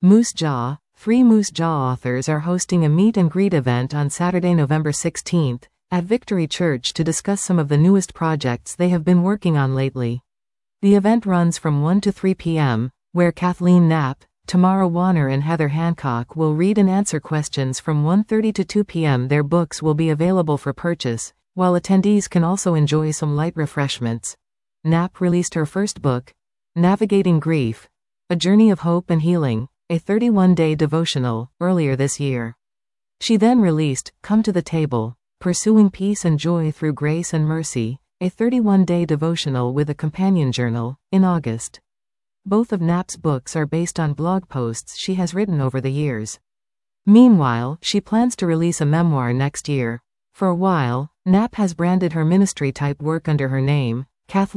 Moose Jaw. 3 Moose Jaw authors are hosting a meet and greet event on Saturday, November 16th, at Victory Church to discuss some of the newest projects they have been working on lately. The event runs from 1 to 3 p.m., where Kathleen Knapp, Tamara Warner and Heather Hancock will read and answer questions from 1:30 to 2 p.m. Their books will be available for purchase, while attendees can also enjoy some light refreshments. Knapp released her first book, Navigating Grief, A Journey of Hope and Healing, a 31-day devotional, earlier this year. She then released Come to the Table, Pursuing Peace and Joy Through Grace and Mercy, a 31-day devotional with a companion journal, in August. Both of Knapp's books are based on blog posts she has written over the years. Meanwhile, she plans to release a memoir next year. For a while, Knapp has branded her ministry-type work under her name,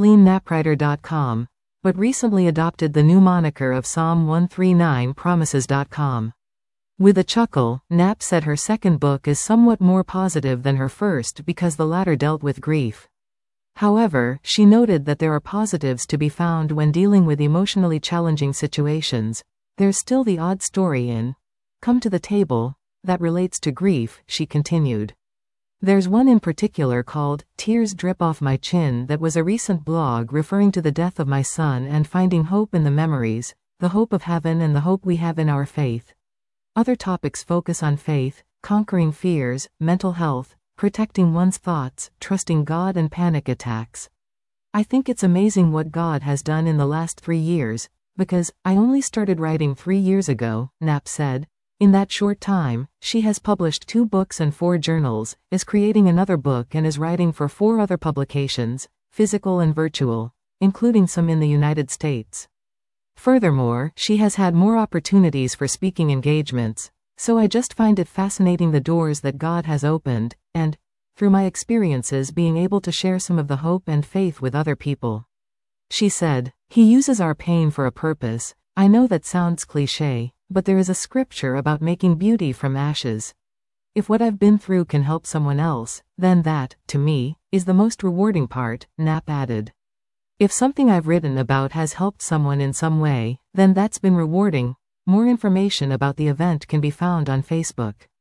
KathleenKnappWriter.com, but recently adopted the new moniker of Psalm 139promises.com. With a chuckle, Knapp said her second book is somewhat more positive than her first because the latter dealt with grief. However, she noted that there are positives to be found when dealing with emotionally challenging situations. There's still the odd story in Come to the Table that relates to grief, she continued. There's one in particular called Tears Drip Off My Chin that was a recent blog referring to the death of my son and finding hope in the memories, the hope of heaven and the hope we have in our faith. Other topics focus on faith, conquering fears, mental health, protecting one's thoughts, trusting God and panic attacks. I think it's amazing what God has done in the last 3 years, because I only started writing 3 years ago, Knapp said. In that short time, she has published 2 books and 4 journals, is creating another book and is writing for 4 other publications, physical and virtual, including some in the United States. Furthermore, she has had more opportunities for speaking engagements, so I just find it fascinating the doors that God has opened, and, through my experiences, being able to share some of the hope and faith with other people. She said, He uses our pain for a purpose. I know that sounds cliché, but there is a scripture about making beauty from ashes. If what I've been through can help someone else, then that, to me, is the most rewarding part, Knapp added. If something I've written about has helped someone in some way, then that's been rewarding. More information about the event can be found on Facebook.